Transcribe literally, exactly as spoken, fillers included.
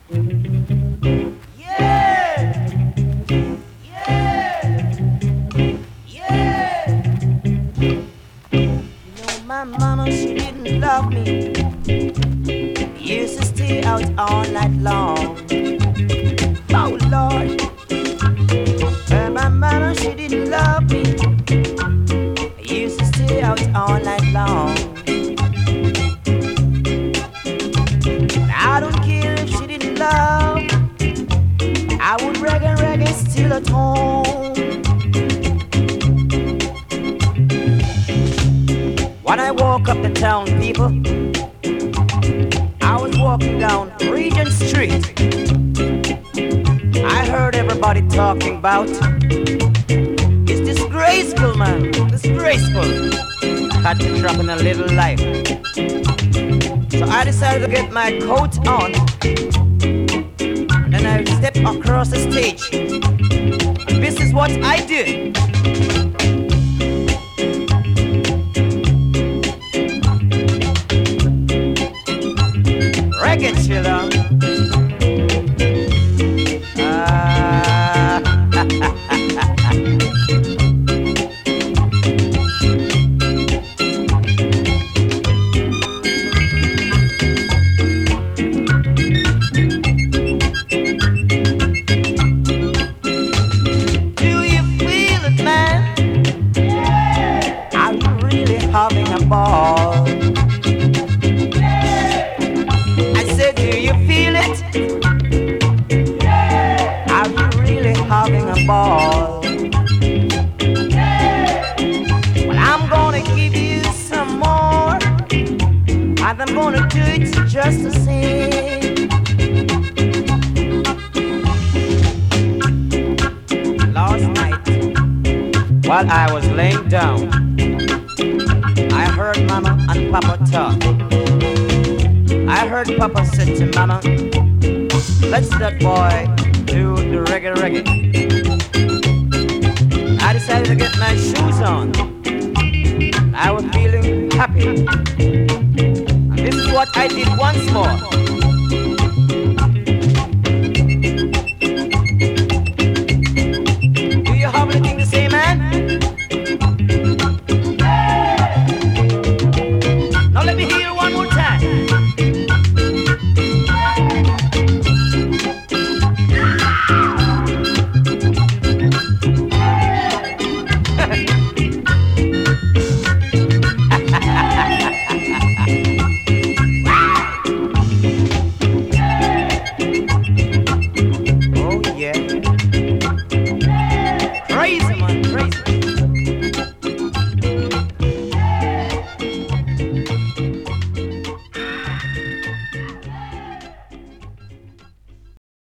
Yeah, yeah, yeah. You know, my mama, she didn't love me. Used to stay out all night long. Oh, Lord. Well, my mama, she didn't love me. Used to stay out all night long. I don't care if she didn't love. I would reggae, reggae still at home. When I walk up the town, people, I was walking down Regent Street. I heard everybody talking about it's disgraceful, man, disgraceful. Had to drop in a little life. So I decided to get my coat on. And I stepped across the stage. And this is what I did. Reggae chiller. Ah. Do you feel it, man? Are you really having a ball? I said, do you feel it? Are you really having a ball? Well, I'm gonna give you some more, and I'm gonna do it just the same. Last night, while I was laying down, I heard Mama and Papa talk. I heard Papa say to Mama, let's that boy do the reggae reggae. I decided to get my shoes on. I was feeling happy. And this is what I did once more.